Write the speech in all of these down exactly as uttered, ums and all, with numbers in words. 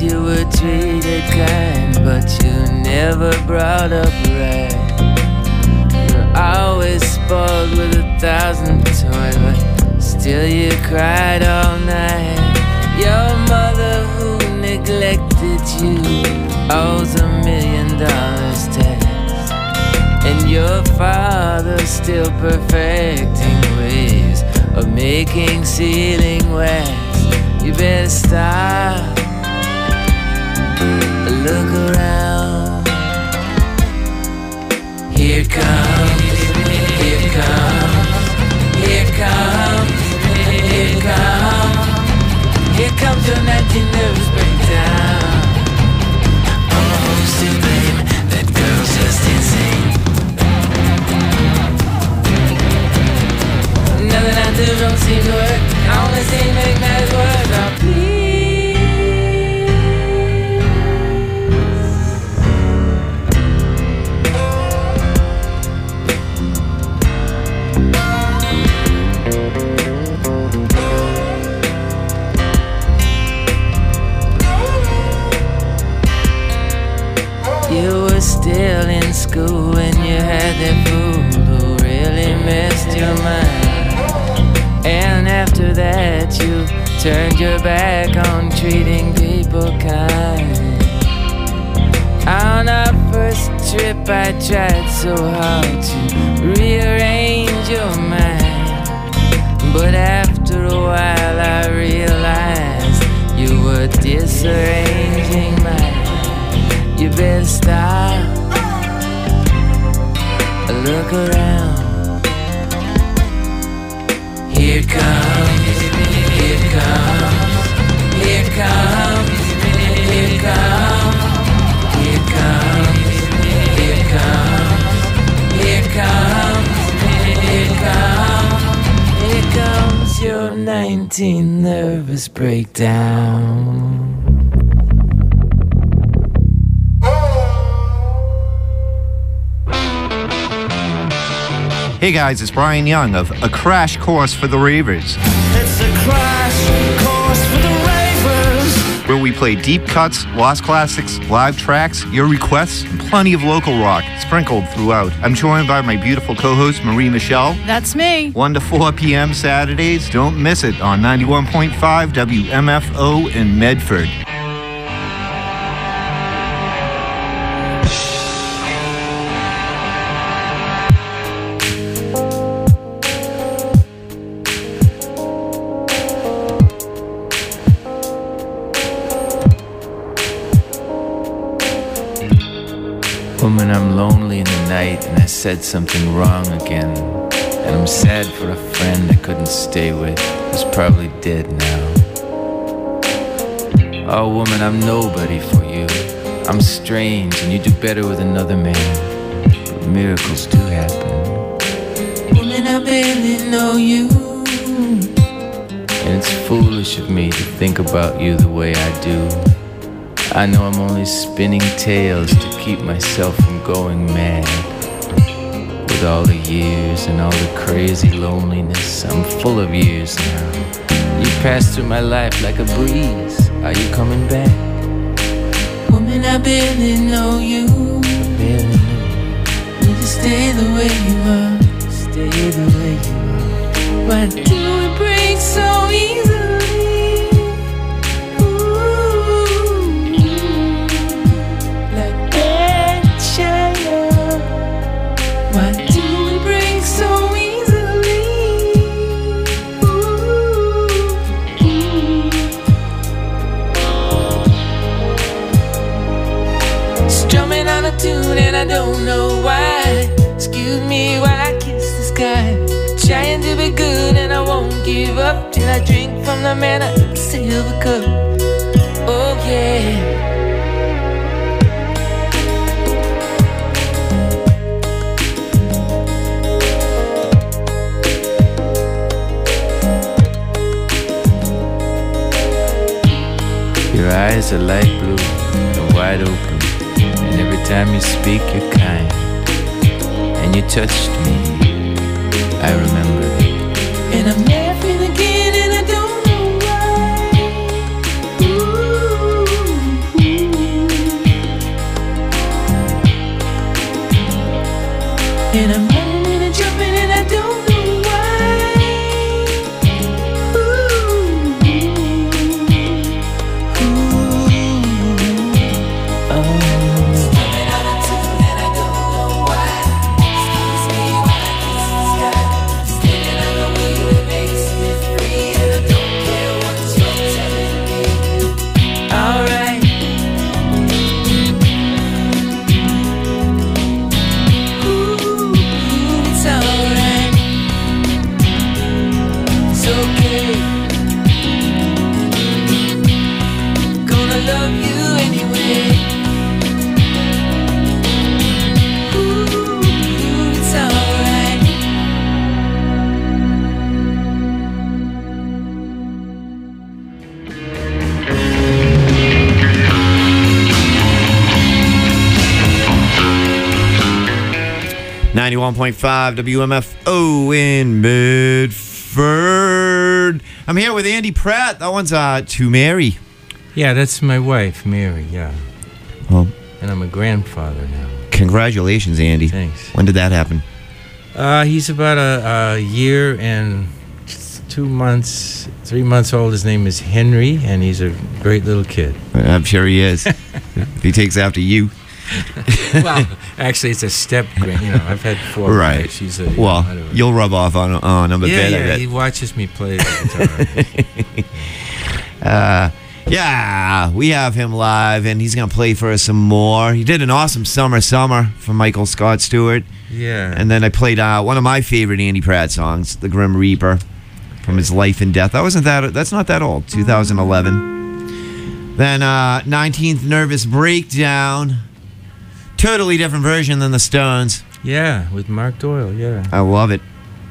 you were treated kind, but you never brought up right. You're always spoiled with a thousand toys, but still you cried all night. Your mother who neglected you owes a million dollars tax, and your father's still perfecting ways of making sealing wax. You better stop, look around. Here comes, here comes, here comes, here comes, here comes your nineteen nervous breakdown. Oh, who's to blame? That girl's just insane. Nothing I do don't seem to work. I only seem to make matters worse. Oh, please. You were still in school when you had that fool who really messed your mind. And after that you turned your back on treating people kind. On our first trip I tried so hard to rearrange your mind, but after a while I realized you were disarranging mine. You better stop, look around. Here comes, here comes, here comes, here comes, here comes, here comes, here comes, here comes, here comes your nineteen nervous breakdown. Hey guys, it's Brian Young of A Crash Course for the Ravers. It's a crash course for the ravers, where we play deep cuts, lost classics, live tracks, your requests, and plenty of local rock sprinkled throughout. I'm joined by my beautiful co-host, Marie Michelle. That's me. one to four p.m. Saturdays. Don't miss it on ninety-one point five W M F O in Medford. Woman, I'm lonely in the night and I said something wrong again. And I'm sad for a friend I couldn't stay with, who's probably dead now. Oh woman, I'm nobody for you. I'm strange and you do better with another man, but miracles do happen. Woman, I barely know you, and it's foolish of me to think about you the way I do. I know I'm only spinning tales to keep myself from going mad. With all the years and all the crazy loneliness, I'm full of years now. You passed through my life like a breeze. Are you coming back? Woman, I barely know you. I barely know you. You just stay the way you are. Stay the way you are. Why do we break so easily? Why do we break so easily? Ooh, ooh. Strumming on a tune and I don't know why. Excuse me while I kiss the sky. Trying to be good and I won't give up till I drink from the man in the silver cup. Oh yeah. Your eyes are light blue and wide open, and every time you speak you're kind. And you touched me, I remember. And I'm laughing again and I don't know why. Ooh. ninety-one point five W M F O in Medford. I'm here with Andy Pratt. That one's uh, To Mary. Yeah, that's my wife, Mary, yeah. Well, and I'm a grandfather now. Congratulations, Andy. Thanks. When did that happen? Uh, he's about a, a year and two months, three months old. His name is Henry, and he's a great little kid. I'm sure he is. If he takes after you. Well, actually, it's a step grand. You know, I've had four. Right. She's a, well, you know, you'll rub off on on him a yeah, bit. Yeah, I bet. He watches me play the guitar. uh, yeah, we have him live, and he's gonna play for us some more. He did an awesome summer, summer for Michael Scott Stewart. Yeah. And then I played uh, one of my favorite Andy Pratt songs, "The Grim Reaper," from his Life and Death. That wasn't that. That's not that old. two thousand eleven. Then uh, nineteenth Nervous Breakdown. Totally different version than the Stones. Yeah, with Mark Doyle, yeah. I love it.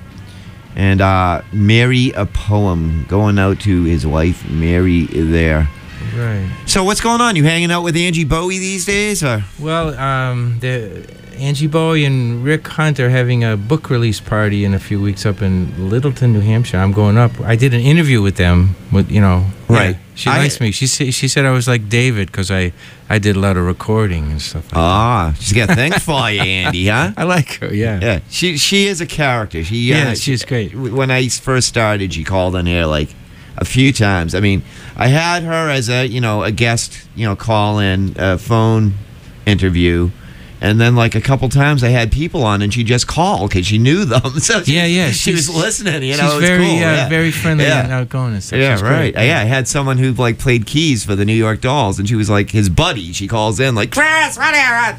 And uh, Mary, a Poem, going out to his wife, Mary, there. Right. So what's going on? You hanging out with Angie Bowie these days? Or? Well, um, the, Angie Bowie and Rick Hunt are having a book release party in a few weeks up in Littleton, New Hampshire. I'm going up. I did an interview with them, with, you know. Right. Yeah, she I, likes me. She, she said I was like David because I, I did a lot of recording and stuff like ah, that. She's got things for you, Andy, huh? I like her, yeah. Yeah, she she is a character. She Yeah, uh, she's great. When I first started, she called on here like a few times. I mean, I had her as a, you know, a guest, you know, call in, uh, phone interview. And then, like, a couple times I had people on, and she just called because she knew them. So she, yeah, yeah. She was listening, you know. She's it was very, cool. uh, yeah. very friendly yeah. and outgoing and stuff. Yeah, she's right. Great. Yeah, I had someone who, like, played keys for the New York Dolls, and she was, like, his buddy. She calls in, like, Chris, whatever.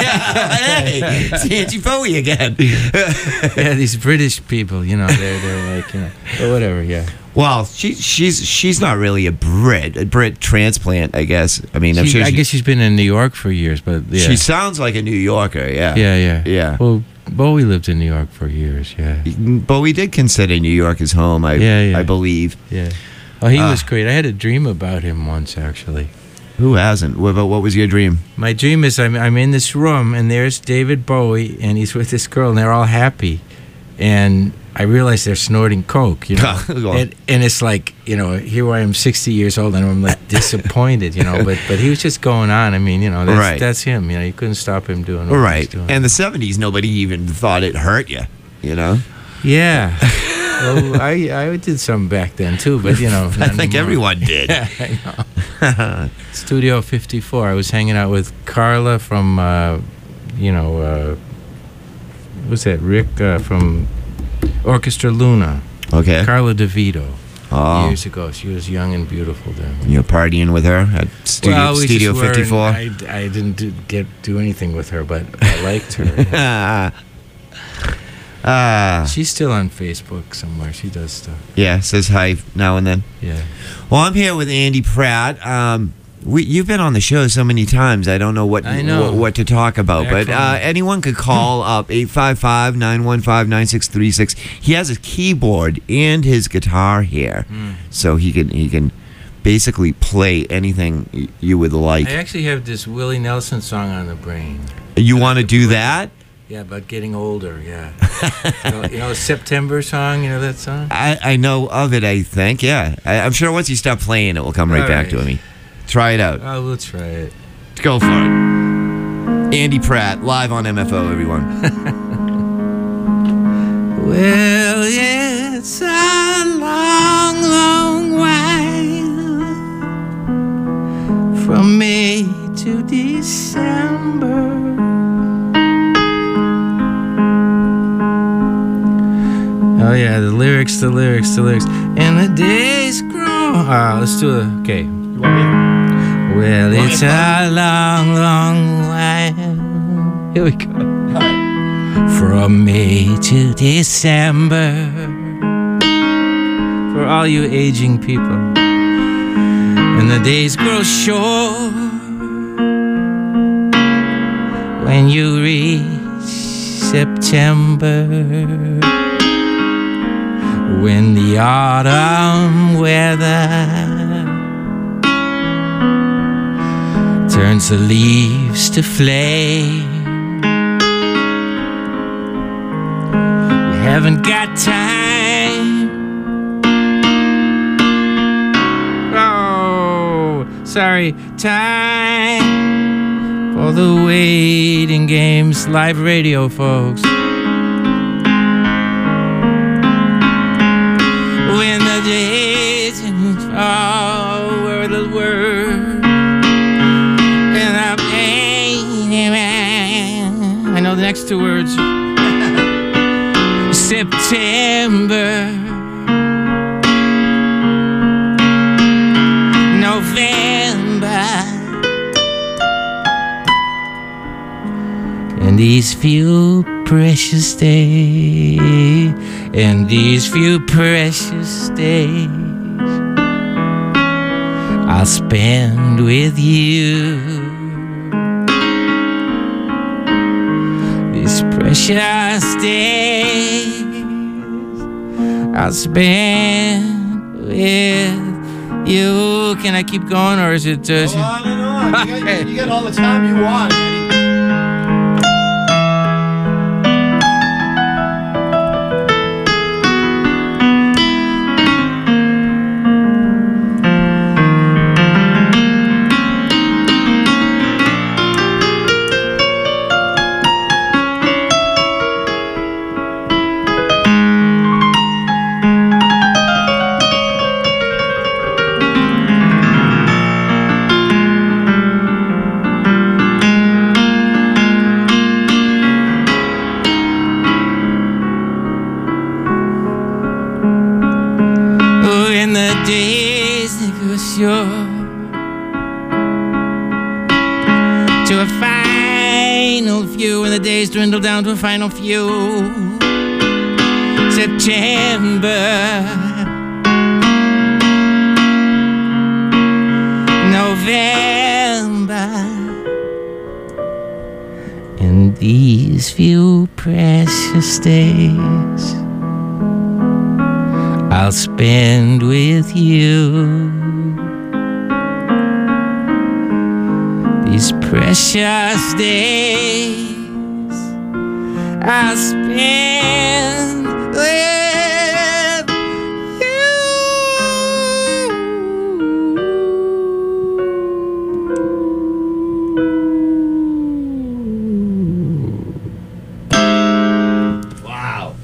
Hey, it's Angie Bowie again. Yeah, these British people, you know, they're, they're like, you know, or whatever, yeah. Well, she, she's she's not really a Brit, a Brit transplant, I guess. I mean, I'm She- sure I she, guess she's been in New York for years, but yeah. she sounds like a New Yorker, yeah. Yeah, yeah. Yeah. Well, Bowie lived in New York for years, yeah. But we did consider New York his home, I, Yeah, yeah. I believe. Yeah. Oh, he Ah. was great. I had a dream about him once, actually. Who hasn't? What, about, what was your dream? My dream is I'm, I'm in this room, and there's David Bowie, and he's with this girl, and they're all happy. And I realize they're snorting coke, you know. Well. and, and it's like, you know, here I am sixty years old, and I'm like disappointed, you know. But but he was just going on. I mean, you know, that's, Right. that's him. You know, you couldn't stop him doing what he was Right. doing. And the seventies, nobody even thought it hurt you, you know? Yeah. Well, I I did some back then too, but you know, I not think anymore. everyone did. Yeah, I know. Studio fifty-four. I was hanging out with Carla from, uh, you know, uh, what's that? Rick uh, from Orchestra Luna. Okay. Carla DeVito. Oh. Years ago, she was young and beautiful then. You're partying with her at Studio, well, we Studio just were, and fifty-four? I, I didn't do, get do anything with her, but I liked her. Yeah. Ah, She's still on Facebook somewhere. She does stuff. yeah, says hi now and then. Yeah. Well, I'm here with Andy Pratt. Um, we, you've been on the show so many times, I don't know what I know. what, what to talk about. But uh, Excellent. anyone could call up eight five five, nine one five, nine six three six. He has a keyboard and his guitar here, Mm. so he can he can basically play anything y- you would like. I actually have this Willie Nelson song on the brain. You want to do that? Yeah, about getting older, yeah. you, know, you know, September song, you know that song? I, I know of it, I think, yeah. I, I'm sure once you stop playing it, will come right All back right. to me. Try it out. Oh, we'll try it. Go for it. Andy Pratt, live on M F O, everyone. Well, it's a long, long while from May to December. Oh yeah, the lyrics, the lyrics, the lyrics, and the days grow. Ah, let's do it. Okay. Well, it's a long, long while. Here we go. From May to December. For all you aging people, and the days grow short when you reach September. When the autumn weather turns the leaves to flame, haven't got time. Oh, sorry, time for the waiting games. Live radio, folks. When the days fall, where the word and I'm I know the next two words. September, November, and these few precious days, and these few precious days I'll spend with you. These precious days I'll spend with you. Can I keep going, or is it? Uh, Go on and on. You got, you got all the time you want. to a final few, and the days dwindle down to a final few. September, November, and these few precious days I'll spend with you. These precious days I'll spend with you. Wow.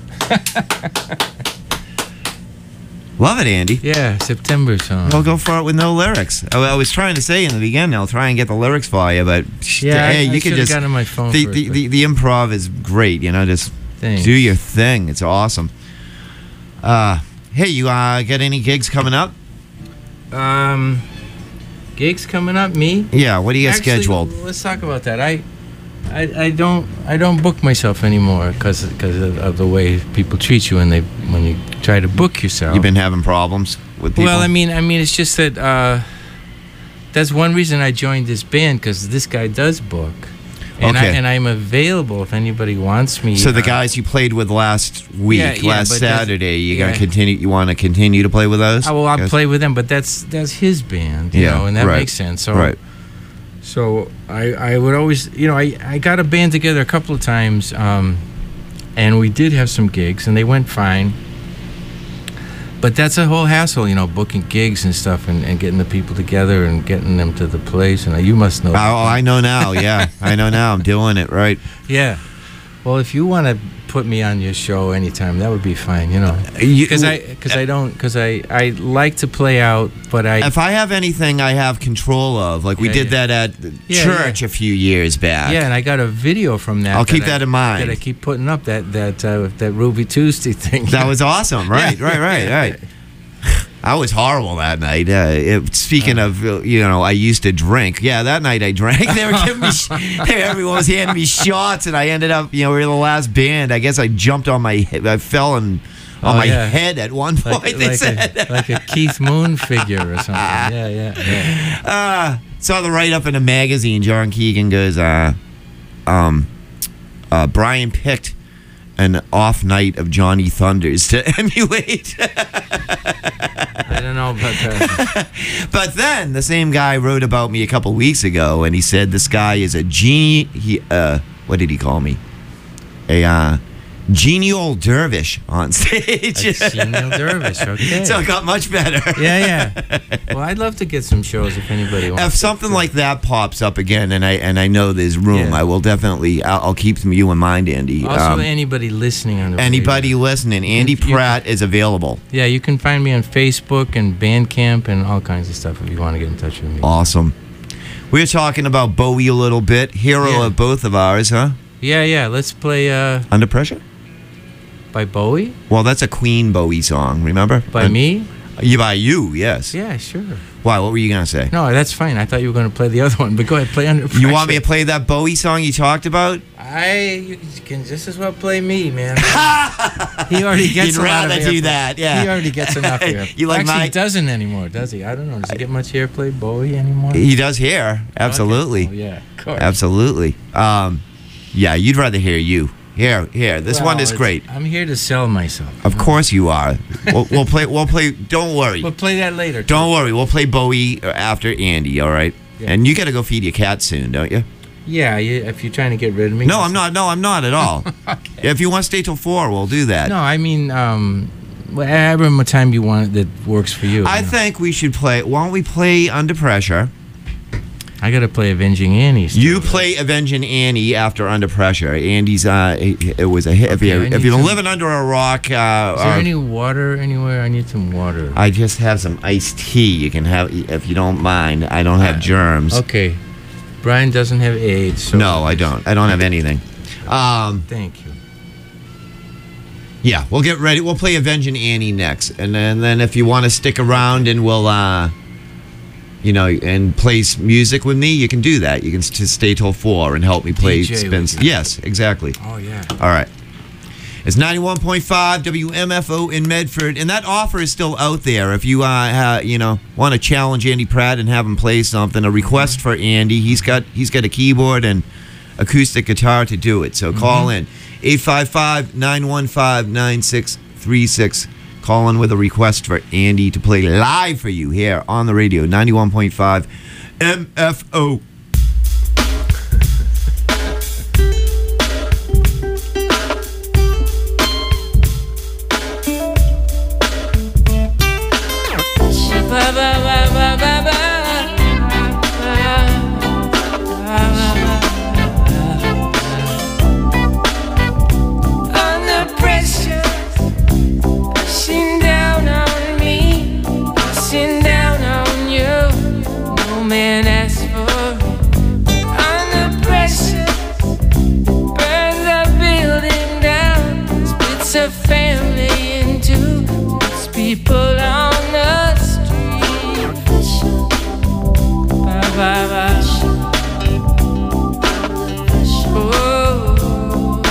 Love it, Andy. Yeah, September song. I'll go for it with no lyrics. I, I was trying to say in the beginning, I'll try and get the lyrics for you, but Yeah, hey, I- you I can should've just gotten my phone the for it, the, but- the the improv is great. You know, just Thanks. do your thing. It's awesome. Uh, hey, you uh, got any gigs coming up? Um, gigs coming up. Me? Yeah. What do you got Actually, scheduled? Let's talk about that. I, I, I don't, I don't book myself anymore because of, of the way people treat you when they when you try to book yourself. You've been having problems with people. Well, I mean, I mean, it's just that uh, that's one reason I joined this band, because this guy does book, and I Okay. and I'm available if anybody wants me. So the uh, guys you played with last week, Yeah, yeah, last but that's- Saturday, you gonna yeah. continue? You want to continue to play with those? I will. I'll Guys? play with them, but that's that's his band, you Yeah, know, and that right, makes sense. So, right. so I I would always, you know, I I got a band together a couple of times, um, and we did have some gigs, and they went fine. But that's a whole hassle, you know, booking gigs and stuff, and, and getting the people together and getting them to the place. And you must know. Oh, I know now. Yeah, I know now. I'm doing it right. Yeah. Well, if you want to put me on your show anytime, that would be fine, you know. You- Because I, cause I don't, because I, I like to play out, but I. If I have anything I have control of, like we Yeah, did yeah. that at the Yeah, church yeah. a few years back. Yeah, and I got a video from that. I'll keep I- that in mind. That I keep putting up, that that uh, that Ruby Tuesday thing. That was awesome. Right, Yeah. right, right, right. I was horrible that night. Uh, it, speaking of, uh, you know, I used to drink. Yeah, that night I drank. They were giving me, sh- they, everyone was handing me shots, and I ended up, you know, we were the last band. I guess I jumped on my, he- I fell on, on Oh, my yeah. head at one point. like, they like, said. a, like a Keith Moon figure or something. Yeah, yeah, yeah. uh, saw the write up in a magazine. John Keegan goes, uh, um, uh, Brian picked an off night of Johnny Thunders to emulate. I don't know about that. But then the same guy wrote about me a couple weeks ago, and he said this guy is a genie. He, uh, what did he call me? A uh, Genial Dervish on stage. A Genial Dervish, okay. So it got much better. Yeah, yeah. Well, I'd love to get some shows if anybody wants. If something to. like that pops up again, and I and I know there's room, Yeah. I will definitely. I'll, I'll keep you in mind, Andy. Also, Um, anybody listening on the anybody radio. listening, Andy You- you- Pratt is available. Yeah, you can find me on Facebook and Bandcamp and all kinds of stuff if you want to get in touch with me. Awesome. We were talking about Bowie a little bit. Hero Yeah. of both of ours, huh? Yeah, yeah. Let's play uh, Under Pressure. by Bowie. Well, that's a Queen Bowie song. Remember? By And- me. You by you, yes. Yeah, sure. Why? What were you gonna say? No, that's fine. I thought you were going to play the other one, but go ahead, play Under Pressure. You want me to play that Bowie song you talked about? I you can just as well play me, man. He already gets You'd a lot of rather do airplay. that, yeah. He already gets enough airplay. You like Actually, my- he doesn't anymore, does he? I don't know. Does he get much airplay, Bowie, anymore? He does here, absolutely, Okay. Oh, yeah, of course. absolutely. Um, yeah, you'd rather hear you. Here, here. This Well, one is it's- great. I'm here to sell myself. Of course you are. we'll, we'll play. We'll play. Don't worry. We'll play that later. Don't worry. We'll play Bowie after Andy. All right. Yeah. And you got to go feed your cat soon, don't you? Yeah, you, if you're trying to get rid of me. No, I'm not. No, I'm not at all. If you want to stay till four, we'll do that. No, I mean, um, whatever time you want that works for you. I you know. think we should play. Why don't we play Under Pressure? I got to play Avenging Annie. still, You right? play Avenging Annie after Under Pressure. Andy's. Uh, it, it was a hit. if Okay, you I if need you've been some- living under a rock, uh, Is there or- any water anywhere? I need some water. I just have some iced tea. You can have if you don't mind. I don't have germs. Okay. Brian doesn't have AIDS. So No, I don't. I don't have anything. Um, Thank you. yeah, we'll get ready. We'll play Avenging Annie next, and then, then if you want to stick around and we'll, uh, you know, and play s- music with me, you can do that. You can st- stay till four and help me play D J spin. with you. Yes, exactly. Oh, yeah. All right. It's ninety-one point five W M F O in Medford, and that offer is still out there. If you, uh, ha, you know, want to challenge Andy Pratt and have him play something, a request for Andy. He's got he's got a keyboard and acoustic guitar to do it. So call in eight five five, nine one five, nine six three six. Call in with a request for Andy to play live for you here on the radio, ninety-one point five M F O. Under pressure, pushing down on me, pushing down on you. No man asked for it. Under pressure, burns a building down, splits a family in two, puts people on the street. Ba, ba, ba. Oh.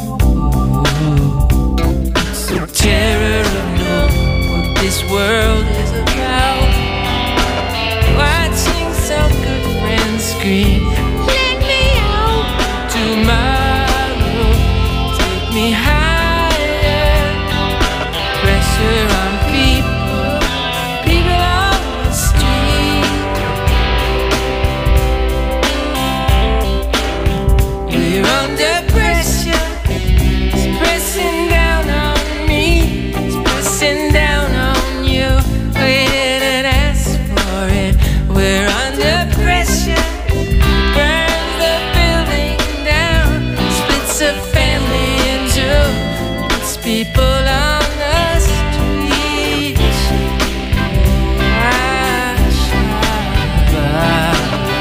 It's the terror of knowing what this world is about. Watching some good friends scream, let me out. Tomorrow, take me higher. Pressure on people, people on the street. We're under pressure. It's pressing down on me. It's pressing down on you. We didn't ask for it. We're under pressure. Burns the building down. Splits a family in two. Puts people on the street. Ah, ah.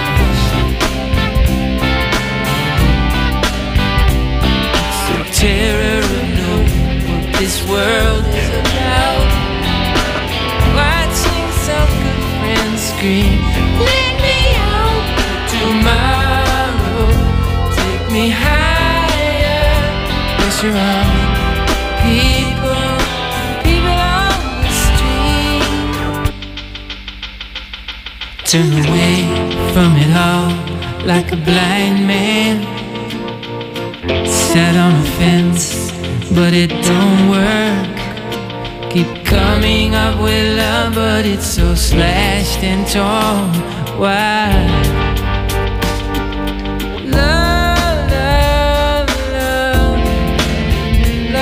The terror of knowing what this world is about. Watching some good friends scream, let me out. Tomorrow, take me higher. Pressure on people, people on the street. Turn away from it all like a blind man. Sat on a fence, but it don't work. Keep coming up with love, but it's so slashed and torn. Why? Love, love, love,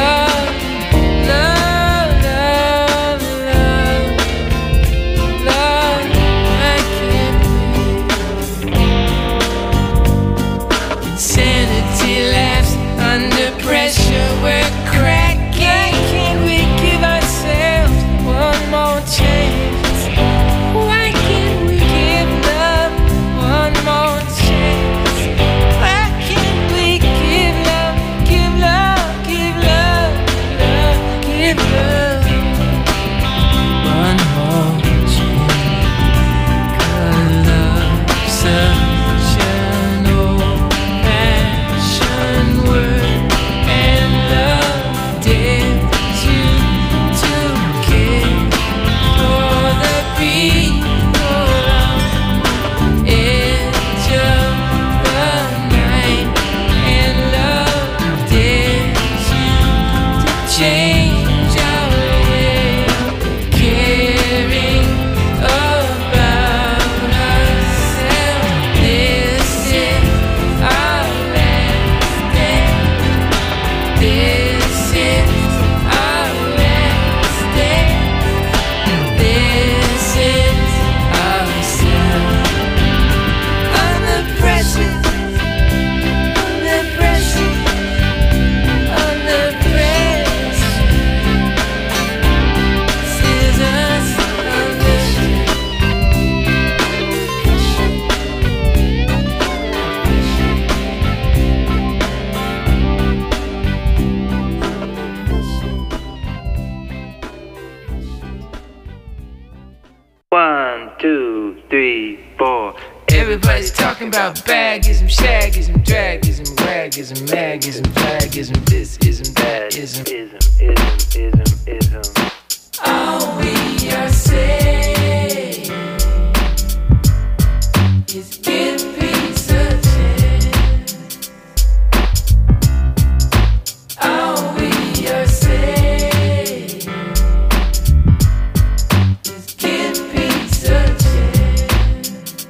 three, four. Everybody's talking about bagism, shagism, dragism, wagism, magism, flagism, this ism, that ism, ism, ism, ism, ism. All we are saying is give peace a chance. All we are saying is give peace a chance.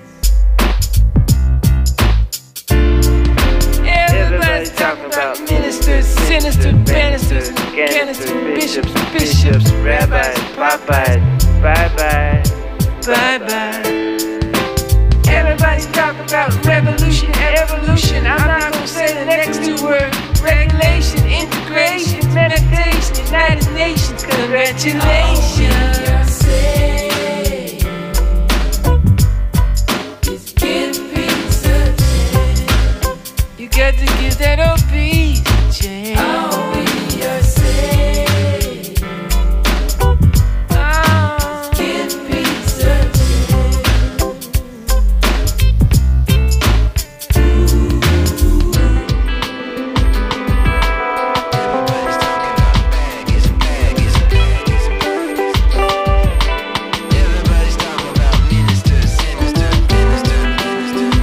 Everybody's talking about ministers, sinisters, banisters, canisters, bishops, bishops, rabbis, Popeyes, bye-bye, bye-bye. Everybody's talking about revolution and evolution. I'm not gonna say the next two words. Regulation, integration, meditation, United Nations, congratulations. You got to give that old peace a chance. All we are saying, oh, give peace a chance. Everybody's talking about bagism, bagism, bagism. Everybody's talking about ministers, sinisters, ministers, ministers,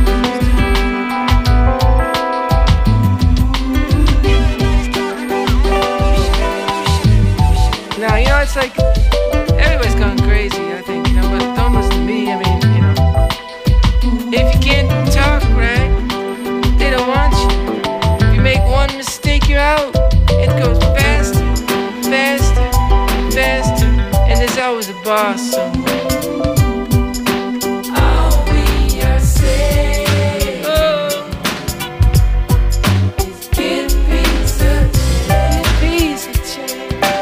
Now, you know, it's like everybody's going crazy, I think, you know, but don't listen to me. I mean, you know, if you can't talk right, they don't want you. If you make one mistake, you're out. It goes faster, faster, faster, and there's always a boss somewhere. All we are saying, oh, is give peace a chance. Give peace a chance.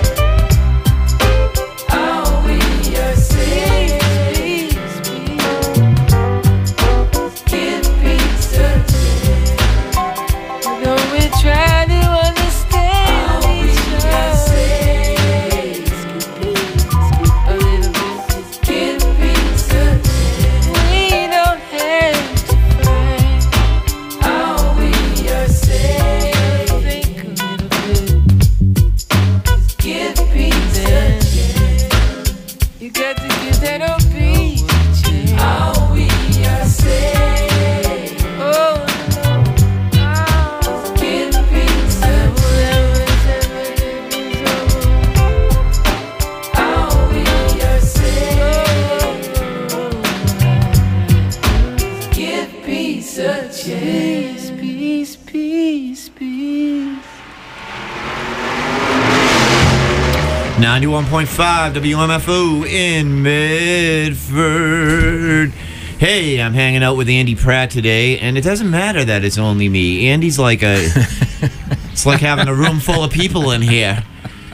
ninety-one point five W M F O in Medford. Hey, I'm hanging out with Andy Pratt today, and it doesn't matter that it's only me. Andy's like a... it's like having a room full of people in here.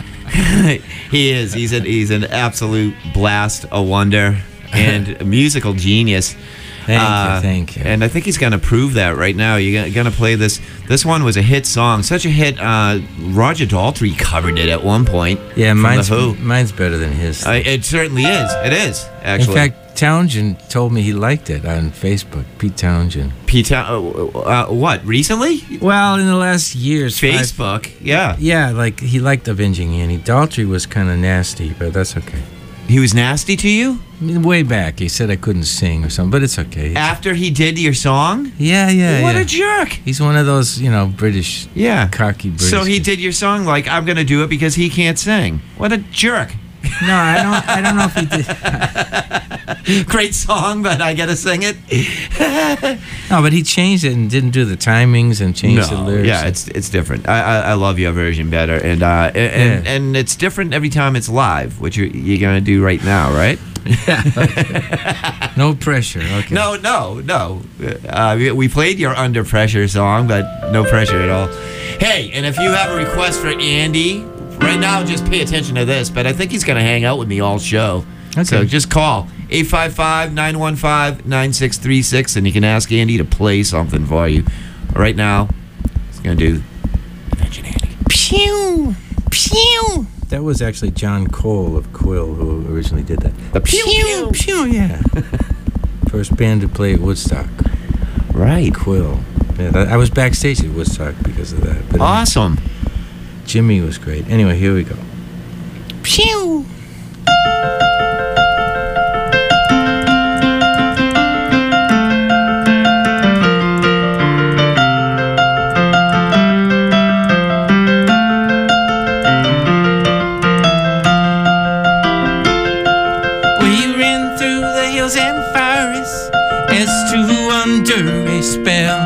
He is. He's, a, he's an absolute blast, a wonder, and a musical genius. Thank uh, you, thank you. And I think he's going to prove that right now. You're going to play this. This one was a hit song. Such a hit. Uh, Roger Daltrey covered it at one point. Yeah, from mine's, The Who. mine's better than his. Uh, it certainly is. It is, actually. In fact, Townsend told me he liked it on Facebook. Pete Townsend. Pete, uh, uh, what, recently? Well, in the last years. Facebook, five, yeah. Yeah, like he liked Avenging Annie. Daltrey was kind of nasty, but that's okay. He was nasty to you? I mean, way back, he said I couldn't sing or something, but it's okay. After he did your song? Yeah, yeah, What yeah. a jerk. He's one of those, you know, British, Yeah. cocky British. So he did your song like, I'm going to do it because he can't sing. What a jerk. No, I don't. I don't know if he did. Great song, but I got to sing it. No, but he changed it and didn't do the timings and changed the No, lyrics. yeah, it's it's different. I, I I love your version better, and uh and Yeah. and it's different every time it's live, which you're, you're gonna do right now, right? Yeah. Okay. No pressure. Okay. No, no, no. Uh, we, we played your Under Pressure song, but no pressure at all. Hey, and if you have a request for Andy, right now, just pay attention to this, but I think he's going to hang out with me all show. Okay. So just call eight five five, nine one five, nine six three six, and you can ask Andy to play something for you. Right now, he's going to do Avenging Andy. Pew! Pew! That was actually John Cole of Quill who originally did that. The pew, pew. Pew, yeah. For first band to play at Woodstock. Right. Quill. Yeah, that, I was backstage at Woodstock because of that. But, uh, Awesome. Jimmy was great. Anyway, here we go. Pew! We ran through the hills and forests as two under a spell.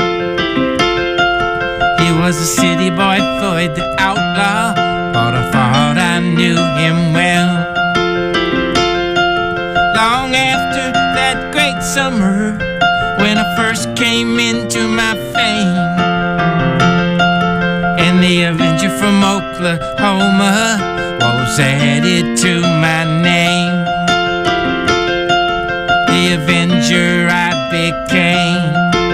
He was a city boy, Floyd the outlaw, but I thought I knew him well. Long after that great summer, when I first came into my fame, and the Avenger from Oklahoma was added to my name. The Avenger I became.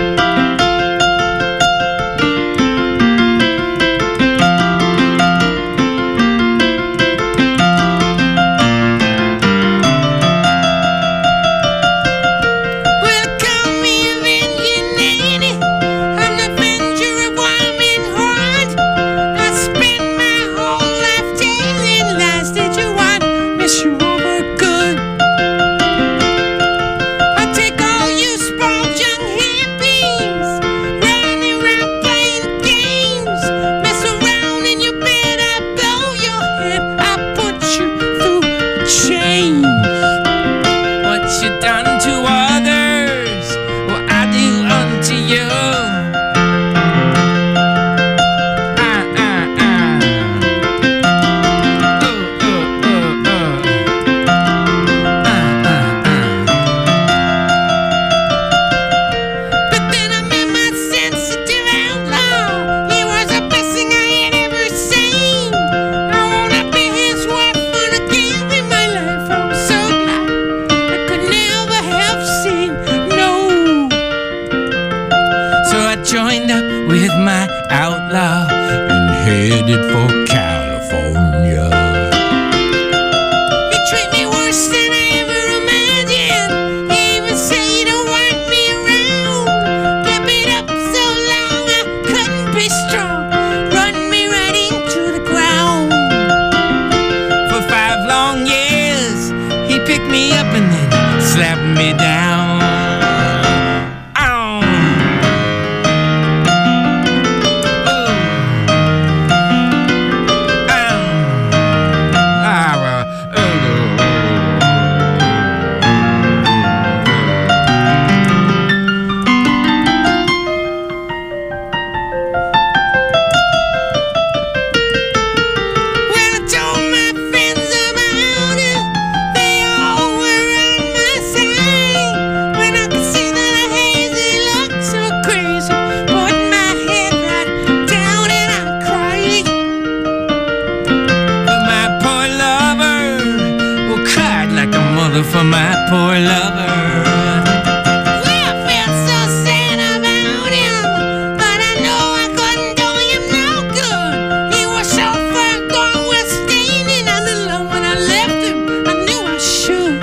For my poor lover. Well, I felt so sad about him, but I know I couldn't do him no good. He was so far gone with standing a little when I left him. I knew I should.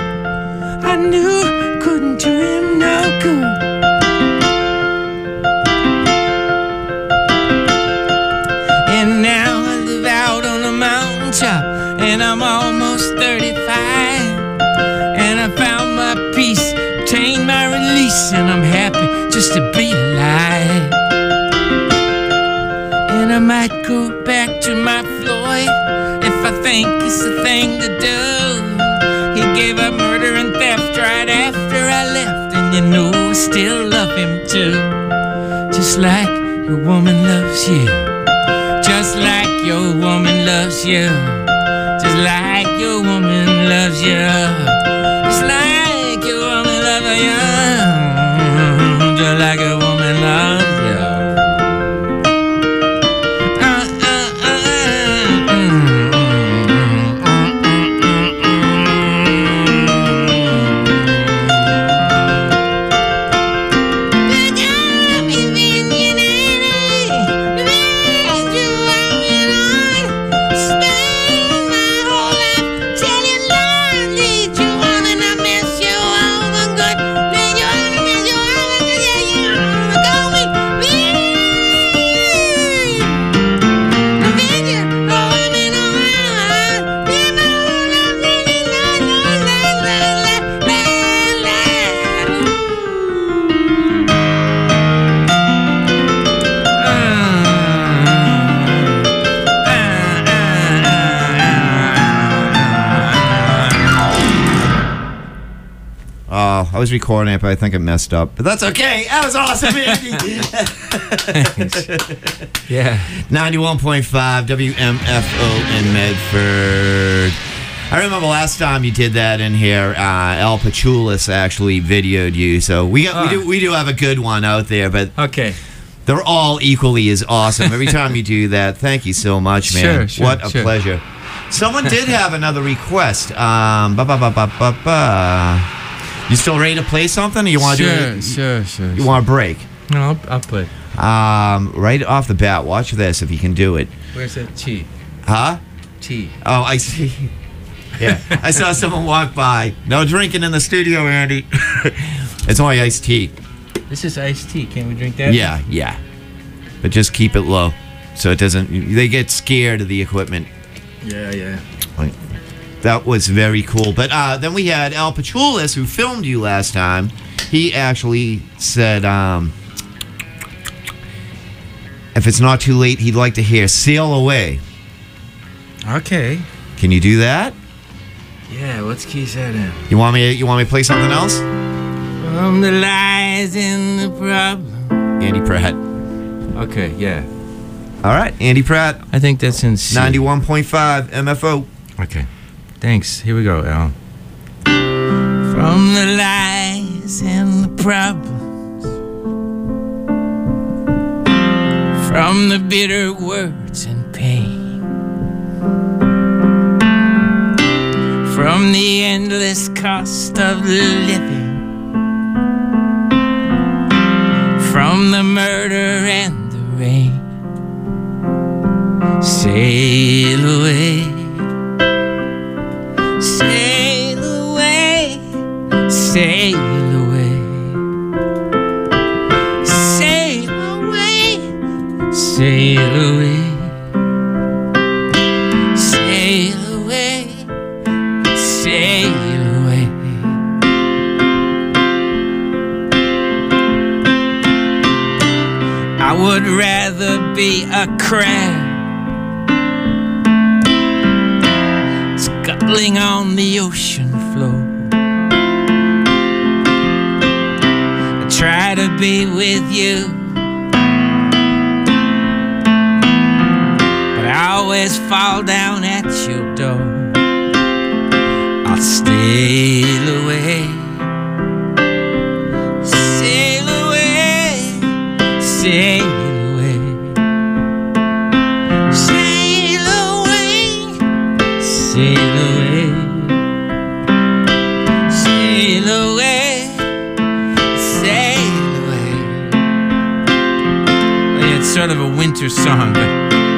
I knew I couldn't do him no good. And now I live out on a mountaintop, and I'm almost thirty-five. I found my peace, obtained my release, and I'm happy just to be alive. And I might go back to my Floyd if I think it's the thing to do. He gave up murder and theft right after I left, and you know I still love him too. Just like your woman loves you, just like your woman loves you, just like your woman loves you. Just like your woman loves you, just like a woman loves you. Uh, uh, uh, mm, mm, Spend my whole life telling lies, lead you on, and I miss you over good. was recording it, but I think it messed up. But that's okay. That was awesome, Andy. Yeah. ninety-one point five W M F O in Medford. I remember last time you did that in here, uh, Al Pachulis actually videoed you. So we got, Ah. we do we do have a good one out there, but Okay. they're all equally as awesome. Every time you do that, thank you so much, man. Sure, sure, what a sure. pleasure. Someone did have another request. Um, ba ba ba ba ba ba. You still ready to play something? Or you want to Sure, do it? sure, sure. You want a break? No, I'll, I'll play. Um, right off the bat, watch this if you can do it. Where's that tea? Huh? Tea. Oh, I see. Yeah, I saw someone walk by. No drinking in the studio, Andy. It's only iced tea. This is iced tea. Can we drink that? Yeah, yeah. But just keep it low, so it doesn't. They get scared of the equipment. Yeah, yeah. Like, that was very cool. But uh, then we had Al Pachulis, who filmed you last time. He actually said, um, if it's not too late, he'd like to hear "Sail Away." Okay. Can you do that? Yeah, what's keys that in? You want me? You want me to play something else? From the lies and the problem. Andy Pratt. Okay, yeah. All right, Andy Pratt, I think that's in C. ninety-one point five M F O. Okay. Thanks. Here we go, Al. From the lies and the problems, from the bitter words and pain, from the endless cost of living, from the murder and the rain, sail away. Sail away, sail away, sail away, sail away, sail away, sail away. I would rather be a crab scuttling on the ocean floor. I try to be with you, but I always fall down at your door. I'll sail away, sail away, sail away, sail away, sail away, sail away, sail away. Yeah, it's sort of a winter song, but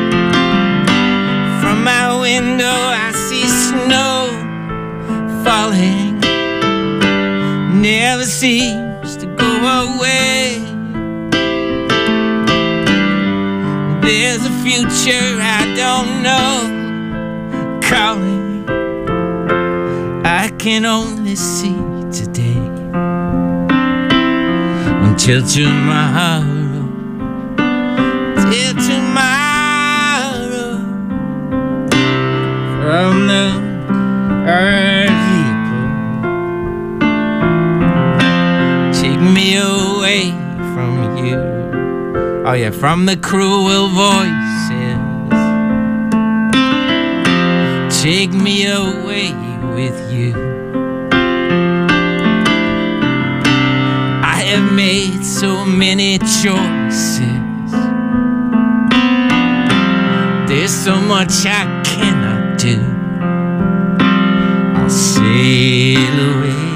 from my window I see snow falling, never seems to go away. There's a future I don't know calling, I can only see today. Until tomorrow, till tomorrow, from the earth people, take me away from you. Oh yeah, from the cruel voices, take me away with you. I have made so many choices, there's so much I cannot do. I'll sail away,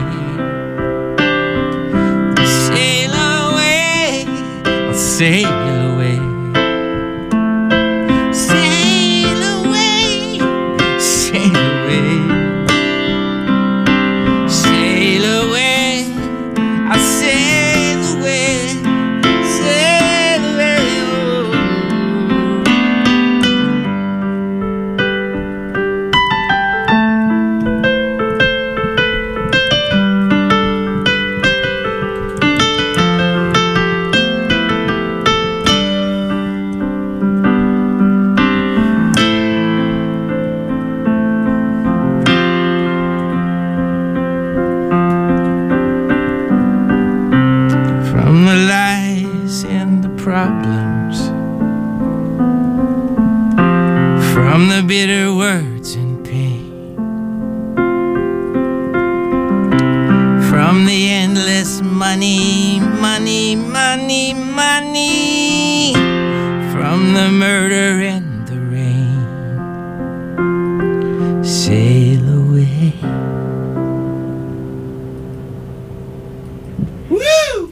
sail away, I'll sail away, sail away, sail away, sail away, I'll sail away, sail away. problems, from the bitter words and pain, from the endless money, money, money, money, from the murder and the rain. Sail away. Woo!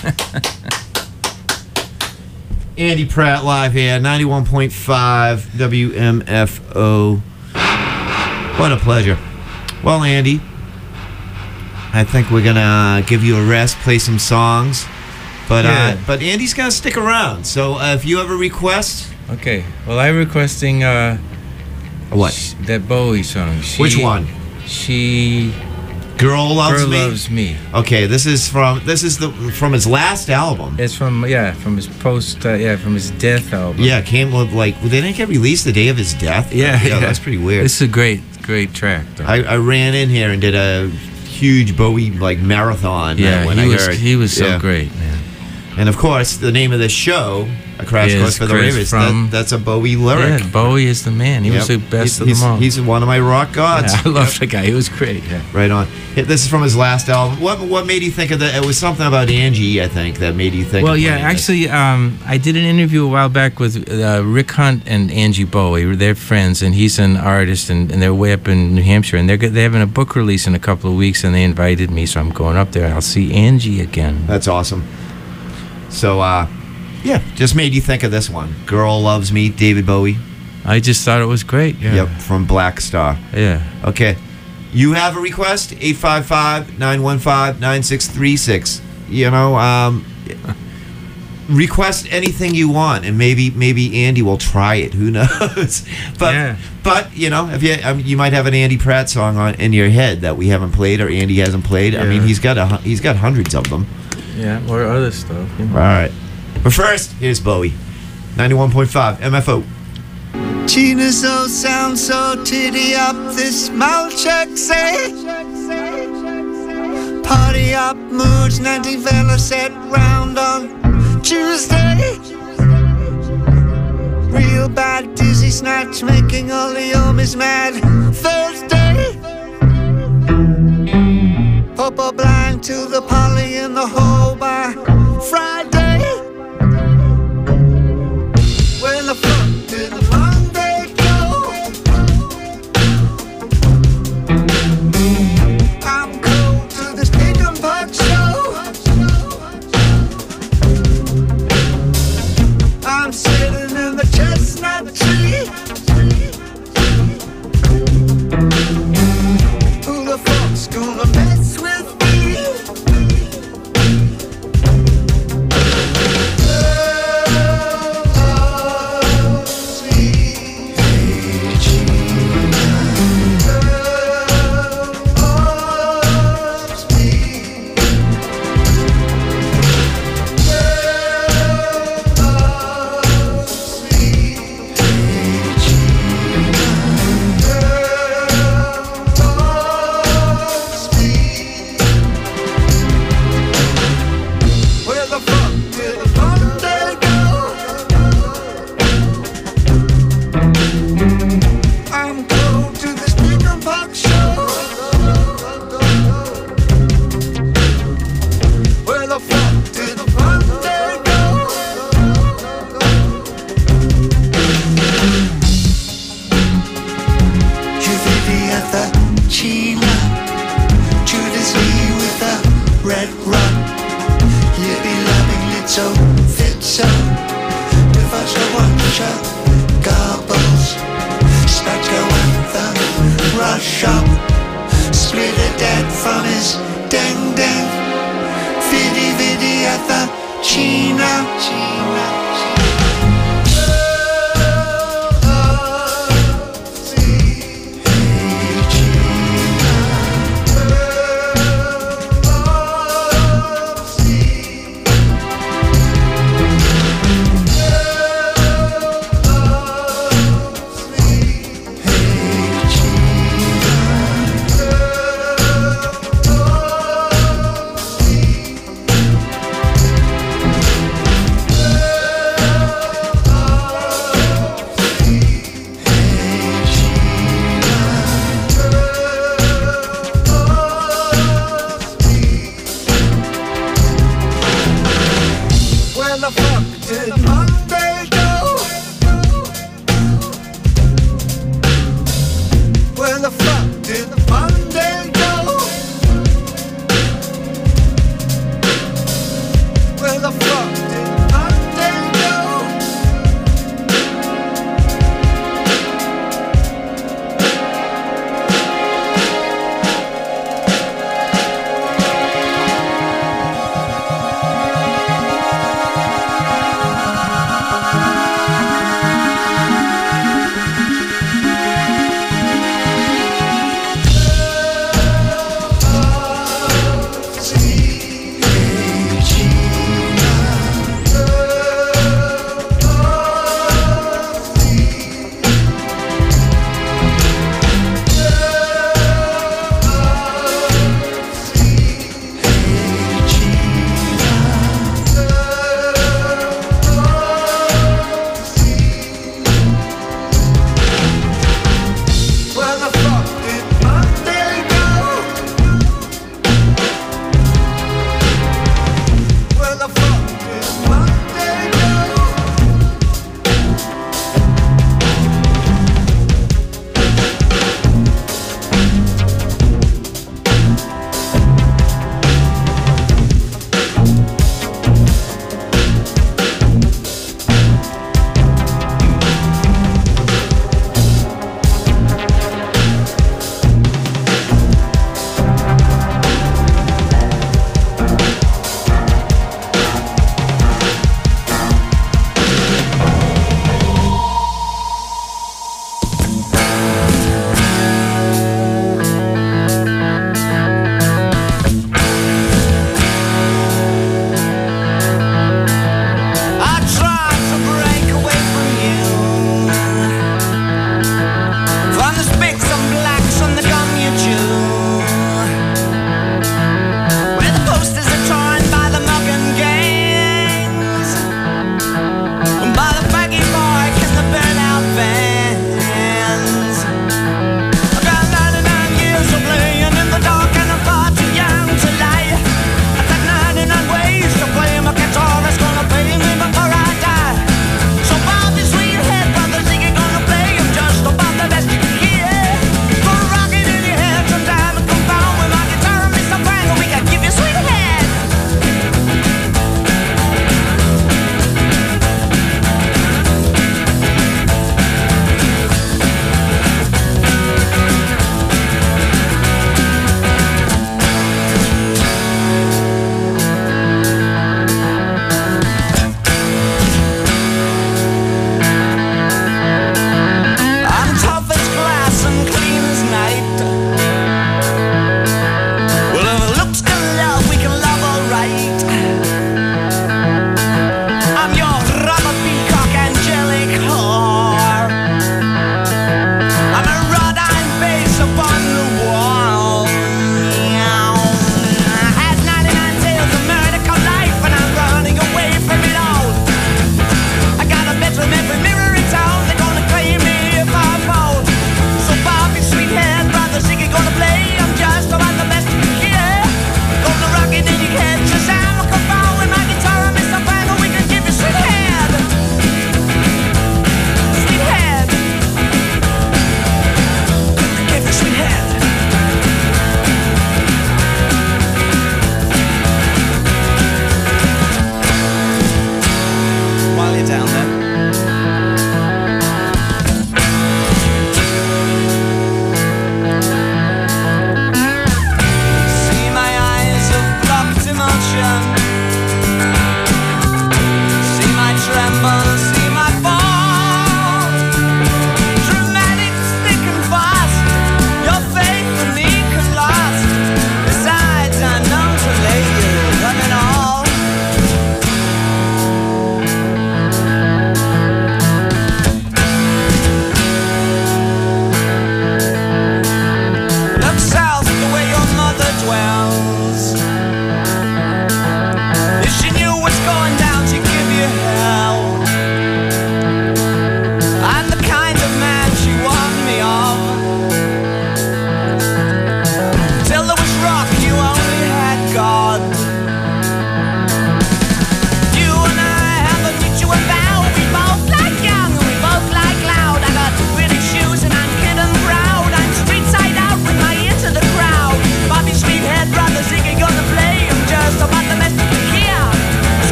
Andy Pratt live here, ninety-one point five W M F O. What a pleasure. Well, Andy, I think we're gonna give you a rest, play some songs, but Yeah. uh, but Andy's gonna stick around. So uh, if you have a request, Okay, well, I'm requesting uh, what? sh- that Bowie song. She, Which one? She Girl Loves Girl Me. Loves Me. Okay, this is from this is the from his last album. It's from yeah, from his post uh, yeah, from his death album. Yeah, it came with like they didn't get released the day of his death. yeah, yeah, that's pretty weird. It's a great, great track. Though. I, I ran in here and did a huge Bowie like marathon. uh, yeah, when he I was heard. he was so Yeah. great, man. And of course, the name of this show, A Crash Is Course for the Chris Ravers, from- that, that's a Bowie lyric. Yeah, Bowie is the man. He was the Yep. best he's, of he's, them all. He's one of my rock gods. yeah, I love the guy. He was great. Yeah. Right on. Yeah, this is from his last album. What what made you think of that? It was something about Angie, I think, that made you think. Well, of yeah, playing this. actually, um, I did an interview a while back with uh, Rick Hunt and Angie Bowie. They're friends, and he's an artist, and, and they're way up in New Hampshire, and they're they're having a book release in a couple of weeks, and they invited me, so I'm going up there. I'll see Angie again. That's awesome. So, uh, yeah, just made you think of this one. Girl Loves Me, David Bowie. I just thought it was great. Yeah. Yep, from Black Star. Yeah. Okay. You have a request? eight five five, nine one five, nine six three six. You know, um, request anything you want, and maybe maybe Andy will try it. Who knows? but Yeah. but you know, if you um, you might have an Andy Pratt song on in your head that we haven't played or Andy hasn't played. I mean, Yeah. he's got a hu- he's got hundreds of them. Yeah, or other stuff. You know. All right. But first, here's Bowie, ninety-one point five M F O. Gina so sound so titty up this Malchek say party up moods nineteen fellas set round on Tuesday. Real bad dizzy snatch making all the homies mad Thursday. Popo blind to the poly in the hole by Friday. When the fuck did Monday go? I'm cold to this pig and puck show. I'm sitting in the chestnut tree. Who the fuck's gonna mess with me? Where the fuck did Monday go? I'm cold to this pig and puck show. Where the fuck did Monday go? Juvidiatha China, Judas Lee with a red run. Yippee loving little fitzo. If I show one shot, gobbles. Spatcho anthem, rush up. Split a dead from his deng deng. Viddy viddy at the China. China. did Monday go? Where the fuck did Monday go? Where the fuck did Monday go?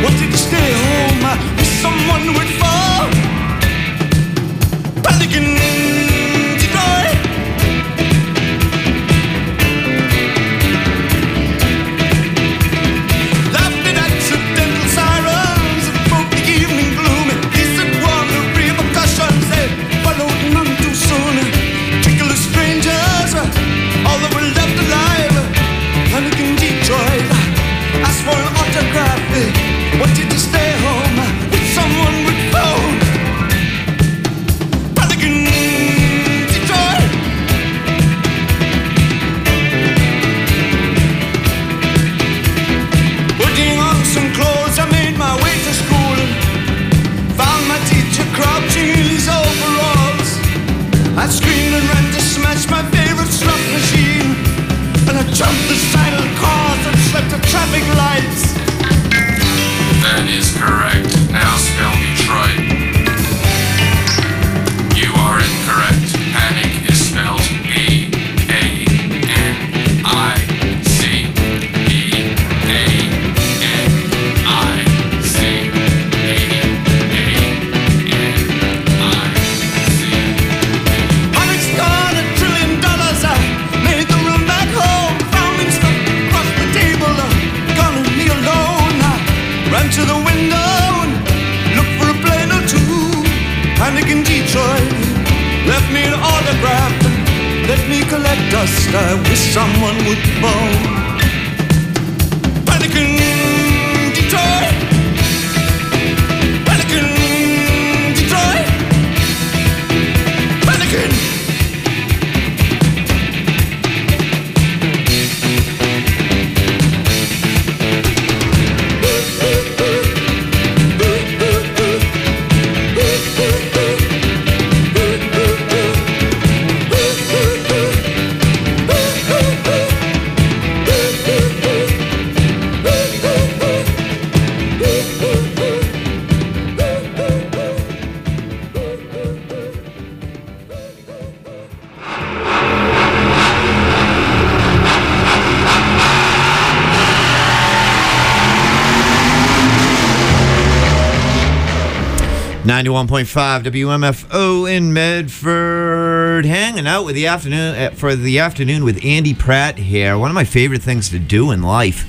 Wanted to stay home with someone with fall. Pelican Detroit. Laughing accidental sirens that broke the evening gloom. These that won the repercussions, they followed none too soon. Trickle of strangers, all that were left alive. Pelican Detroit, asked for an autograph. Wanted to stay home with someone with phone. Pelican Detroit. Putting on some clothes, I made my way to school. Found my teacher crouching in his overalls. I screamed and ran to smash my favorite slot machine. And I jumped the silent cars and slept at traffic lights. That is correct. Now spell Detroit. You are incorrect. Panic is spelled A A N I C E A N I C E A N I C. Panic started a trillion dollars. I made the run back home. Found him stuck across the table. Gonna leave me alone. I ran to the window and looked for a plane or two. Panic in Detroit left me an autograph and let me collect dust. I wish someone would phone. Panic in Detroit. Panic in Detroit. Panic in. ninety-one point five W M F O in Medford, hanging out with the afternoon uh, for the afternoon with Andy Pratt here. One of my favorite things to do in life.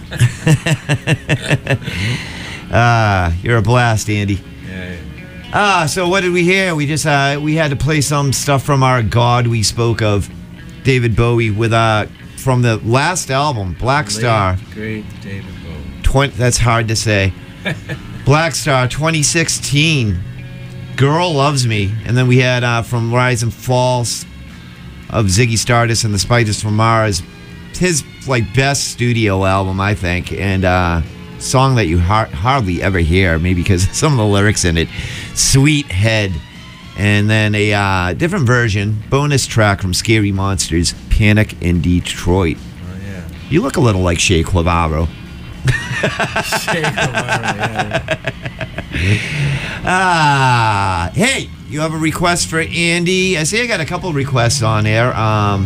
Ah, you're a blast, Andy. Yeah, Ah, so what did we hear? We just uh, we had to play some stuff from our God we spoke of, David Bowie, with uh from the last album, Black Star. Late, great David Bowie. Twenty. That's hard to say. Black Star twenty sixteen, Girl Loves Me. And then we had uh, from Rise and Falls of Ziggy Stardust and the Spiders from Mars, his like best studio album, I think, and uh, song that you har- hardly ever hear, maybe because of some of the lyrics in it, Sweet Head. And then a uh, different version, bonus track from Scary Monsters, Panic in Detroit. Oh, yeah. You look a little like Shea Clavaro. Shea Clavaro, yeah, yeah. Ah, hey, you have a request for Andy? I see I got a couple requests on there. Um,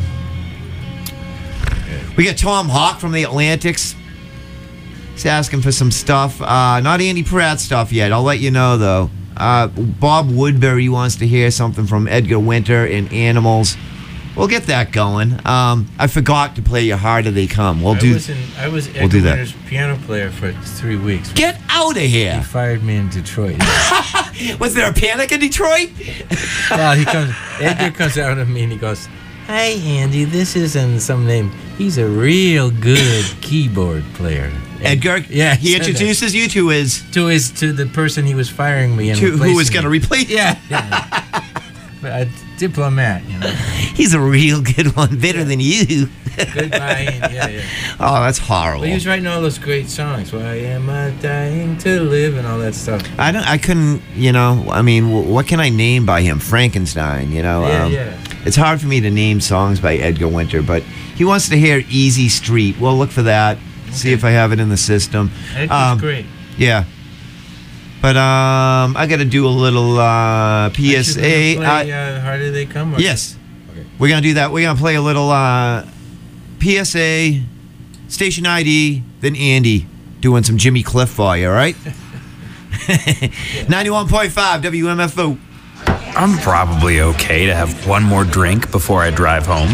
we got Tom Hawk from the Atlantics. He's asking for some stuff. Uh, not Andy Pratt stuff yet. I'll let you know, though. Uh, Bob Woodbury wants to hear something from Edgar Winter and Animals. We'll get that going. Um, I forgot to play You Harder They Come. We'll I do. Was in, I was Edgar we'll do that. Winter's piano player for three weeks. Get out of He here! fired me in Detroit. Was there a panic in Detroit? Well, he comes. Edgar comes out of me and he goes, "Hi, Andy. This isn't some name. He's a real good keyboard player." And Edgar. Yeah, He said that. introduces you to his to his to the person he was firing me and to who was replacing going to me. replace. Yeah, yeah. But a diplomat, you know. He's a real good one, better than you. Goodbye. And yeah, yeah. Oh, that's horrible. But he was writing all those great songs. Why am I dying to live and all that stuff. I don't. I couldn't. You know. I mean, wh- what can I name by him? Frankenstein. You know. Yeah, um, yeah. It's hard for me to name songs by Edgar Winter, but he wants to hear "Easy Street." We'll look for that. See Okay. if I have it in the system. Edgar's Um, great. Yeah. But um, I got to do a little uh, P S A. Play, I- uh, Harder They Come? Or Yes. Okay. We're going to do that. We're going to play a little uh, P S A, station I D, then Andy. doing some Jimmy Cliff for you, all right? ninety-one point five W M F O. I'm probably okay to have one more drink before I drive home.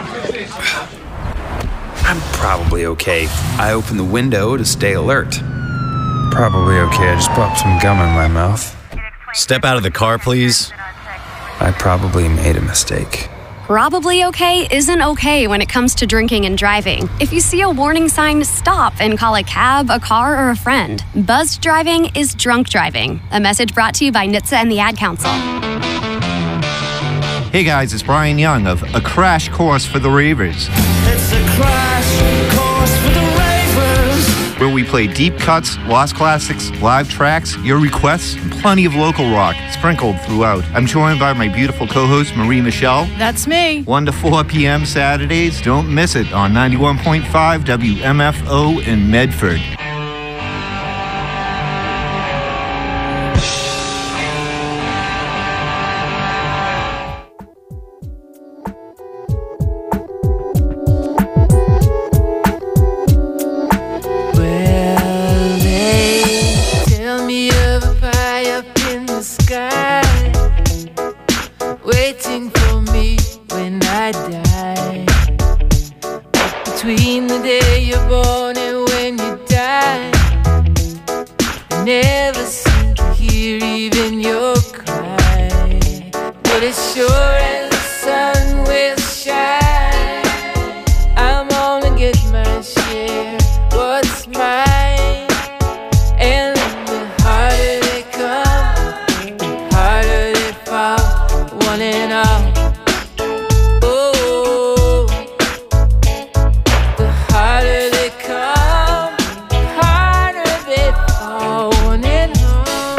I'm probably okay. I open the window to stay alert. Probably okay. I just popped some gum in my mouth. Step out of the car, please. I probably made a mistake. Probably okay isn't okay when it comes to drinking and driving. If you see a warning sign, stop and call a cab, a car, or a friend. Buzzed driving is drunk driving. A message brought to you by N H T S A and the Ad Council. Hey guys, it's Brian Young of A Crash Course for the Ravers. It's a crash course for the ravers. Where we play deep cuts, lost classics, live tracks, your requests, and plenty of local rock sprinkled throughout. I'm joined by my beautiful co-host, Marie Michelle. That's me. one to four p.m. Saturdays. Don't miss it on ninety-one point five W M F O in Medford. Waiting for me when I die. But between the day you're born and when you die, I never seem to hear even your cry. But as sure as the sun will shine, I'm gonna get my share, what's mine. And the harder they come, the harder they fall, one and all. Oh, the harder they come, the harder they fall, one and all.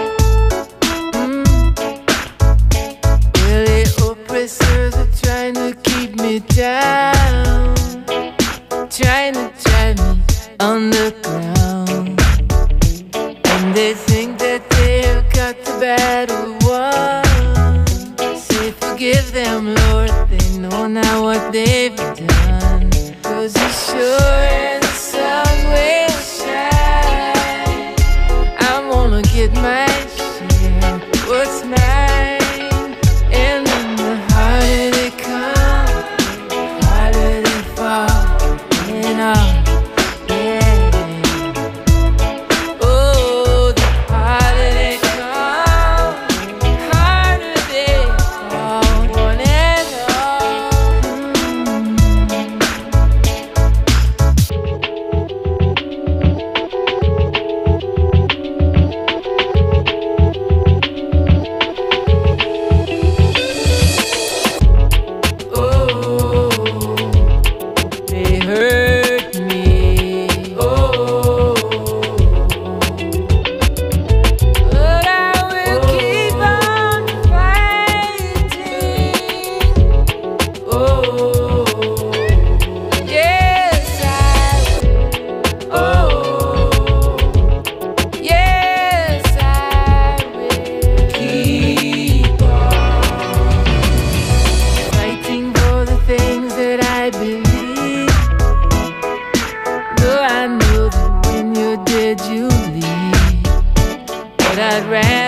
Mm. Well, the oppressors are trying to keep me down, trying to drive me underground, and they think that they've got the battle won. Forgive them, Lord, they know not what they've done. Cause as sure as the sun will shine, I'm gonna get my share, what's mine. And then the harder they come, the harder they fall, and all. I'd rather